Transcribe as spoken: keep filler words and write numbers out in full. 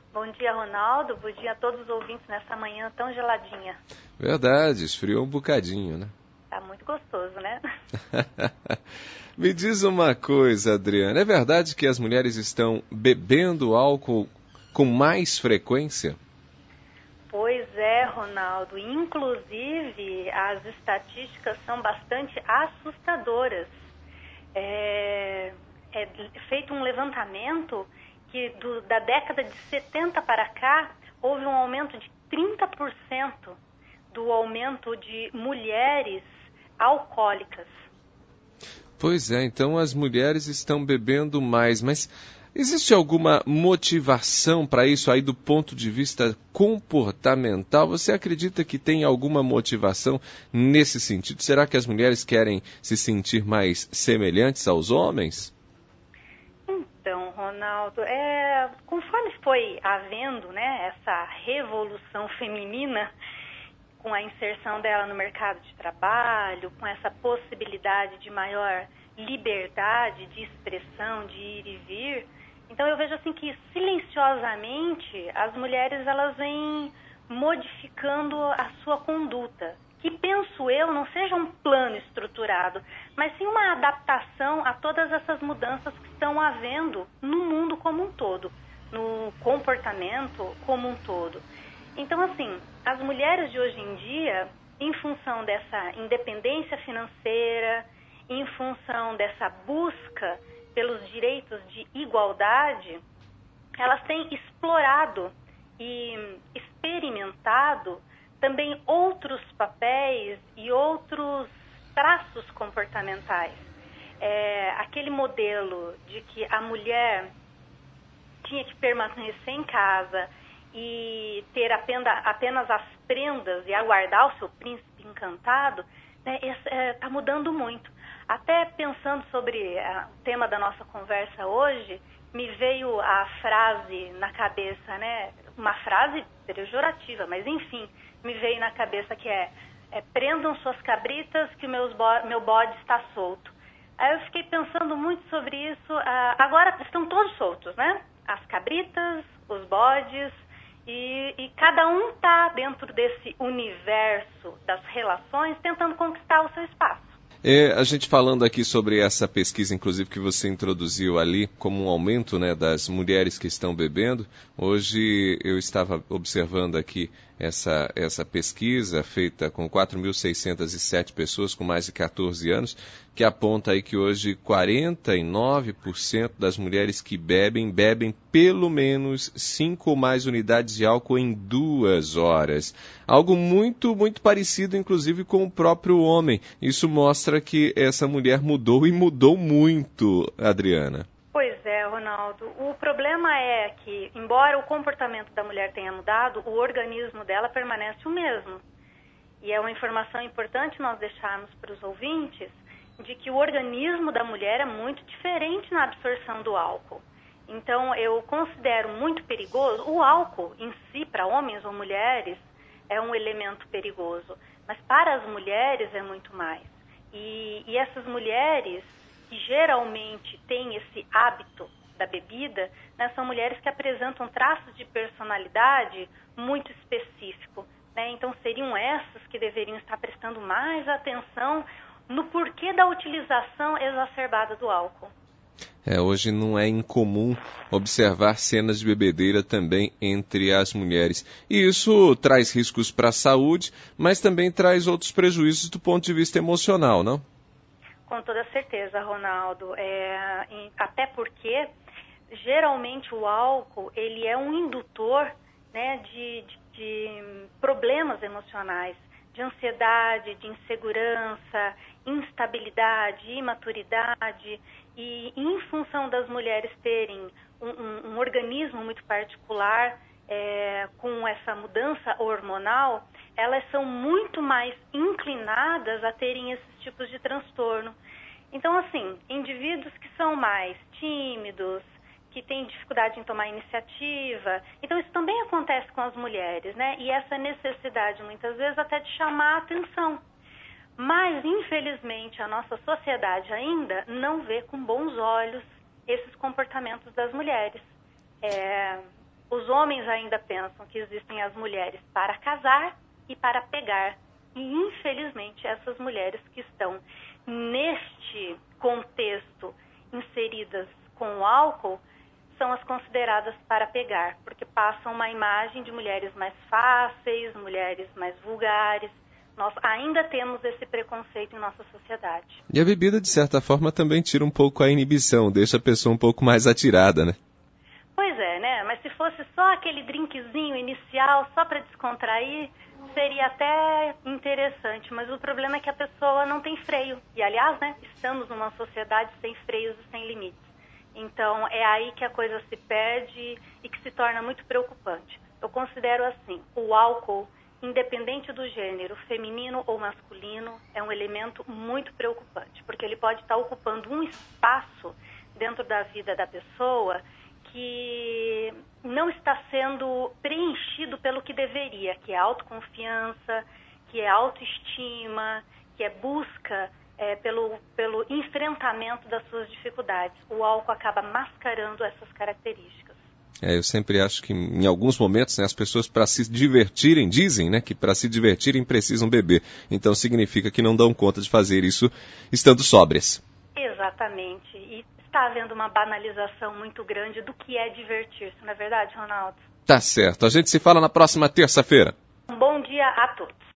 Bom dia, Ronaldo. Bom dia a todos os ouvintes nessa manhã tão geladinha. Verdade, esfriou um bocadinho, né? Tá muito gostoso, né? Me diz uma coisa, Adriana, é verdade que as mulheres estão bebendo álcool com mais frequência? Pois é, Ronaldo. Inclusive, as estatísticas são bastante assustadoras. É, é feito um levantamento que do, da década de setenta para cá, houve um aumento de trinta por cento do aumento de mulheres alcoólicas. Pois é, então as mulheres estão bebendo mais, mas existe alguma motivação para isso aí do ponto de vista comportamental? Você acredita que tem alguma motivação nesse sentido? Será que as mulheres querem se sentir mais semelhantes aos homens? Então, Ronaldo, é, conforme foi havendo, né, essa revolução feminina, com a inserção dela no mercado de trabalho, com essa possibilidade de maior liberdade de expressão, de ir e vir, então eu vejo assim que silenciosamente as mulheres elas vêm modificando a sua conduta, que penso eu não seja um plano estruturado, mas sim uma adaptação a todas essas mudanças que estão havendo no mundo como um todo, no comportamento como um todo. Então, assim, as mulheres de hoje em dia, em função dessa independência financeira, em função dessa busca pelos direitos de igualdade, elas têm explorado e experimentado também outros papéis e outros traços comportamentais. É, aquele modelo de que a mulher tinha que permanecer em casa e ter apenas, apenas as prendas e aguardar o seu príncipe encantado, né, está mudando muito. Até pensando sobre a, o tema da nossa conversa hoje, me veio a frase na cabeça, né, uma frase pejorativa, mas enfim, me veio na cabeça que é, é prendam suas cabritas que o meus bo- meu bode está solto. Aí eu fiquei pensando muito sobre isso. Ah, agora estão todos soltos, né? As cabritas, os bodes, e, e cada um está dentro desse universo das relações tentando conquistar o seu espaço. É, a gente falando aqui sobre essa pesquisa, inclusive, que você introduziu ali, como um aumento, né, das mulheres que estão bebendo. Hoje eu estava observando aqui essa, essa pesquisa feita com quatro mil seiscentas e sete pessoas com mais de catorze anos, que aponta aí que hoje quarenta e nove por cento das mulheres que bebem, bebem pelo menos cinco ou mais unidades de álcool em duas horas. Algo muito, muito parecido, inclusive, com o próprio homem. Isso mostra que essa mulher mudou e mudou muito, Adriana. Pois é, Ronaldo. O problema é que, embora o comportamento da mulher tenha mudado, o organismo dela permanece o mesmo. E é uma informação importante nós deixarmos para os ouvintes de que o organismo da mulher é muito diferente na absorção do álcool. Então, eu considero muito perigoso, o álcool em si, para homens ou mulheres, é um elemento perigoso, mas para as mulheres é muito mais. E, e essas mulheres que geralmente têm esse hábito da bebida, né, são mulheres que apresentam traços de personalidade muito específico, né? Então seriam essas que deveriam estar prestando mais atenção no porquê da utilização exacerbada do álcool. É, hoje não é incomum observar cenas de bebedeira também entre as mulheres. E isso traz riscos para a saúde, mas também traz outros prejuízos do ponto de vista emocional, não? Com toda certeza, Ronaldo. É, até porque, geralmente, o álcool ele é um indutor, né, de, de, de problemas emocionais, de ansiedade, de insegurança, instabilidade, imaturidade. E em função das mulheres terem um, um, um organismo muito particular, é, com essa mudança hormonal, elas são muito mais inclinadas a terem esses tipos de transtorno. Então, assim, indivíduos que são mais tímidos, que têm dificuldade em tomar iniciativa, então isso também acontece com as mulheres, né? E essa necessidade, muitas vezes, até de chamar a atenção. Mas, infelizmente, a nossa sociedade ainda não vê com bons olhos esses comportamentos das mulheres. É, os os homens ainda pensam que existem as mulheres para casar e para pegar. E, infelizmente, essas mulheres que estão neste contexto inseridas com o álcool são as consideradas para pegar, porque passam uma imagem de mulheres mais fáceis, mulheres mais vulgares. Nós ainda temos esse preconceito em nossa sociedade. E a bebida, de certa forma, também tira um pouco a inibição, deixa a pessoa um pouco mais atirada, né? Pois é, né? Mas se fosse só aquele drinkzinho inicial, só para descontrair, seria até interessante. Mas o problema é que a pessoa não tem freio. E, aliás, né, estamos numa sociedade sem freios e sem limites. Então, é aí que a coisa se perde e que se torna muito preocupante. Eu considero assim, o álcool, independente do gênero, feminino ou masculino, é um elemento muito preocupante, porque ele pode estar ocupando um espaço dentro da vida da pessoa que não está sendo preenchido pelo que deveria, que é autoconfiança, que é autoestima, que é busca é, pelo, pelo enfrentamento das suas dificuldades. O álcool acaba mascarando essas características. É, eu sempre acho que em alguns momentos, né, as pessoas, para se divertirem, dizem, né, que para se divertirem precisam beber. Então significa que não dão conta de fazer isso estando sóbrias. Exatamente. E está havendo uma banalização muito grande do que é divertir-se, não é verdade, Ronaldo? Tá certo. A gente se fala na próxima terça-feira. Um bom dia a todos.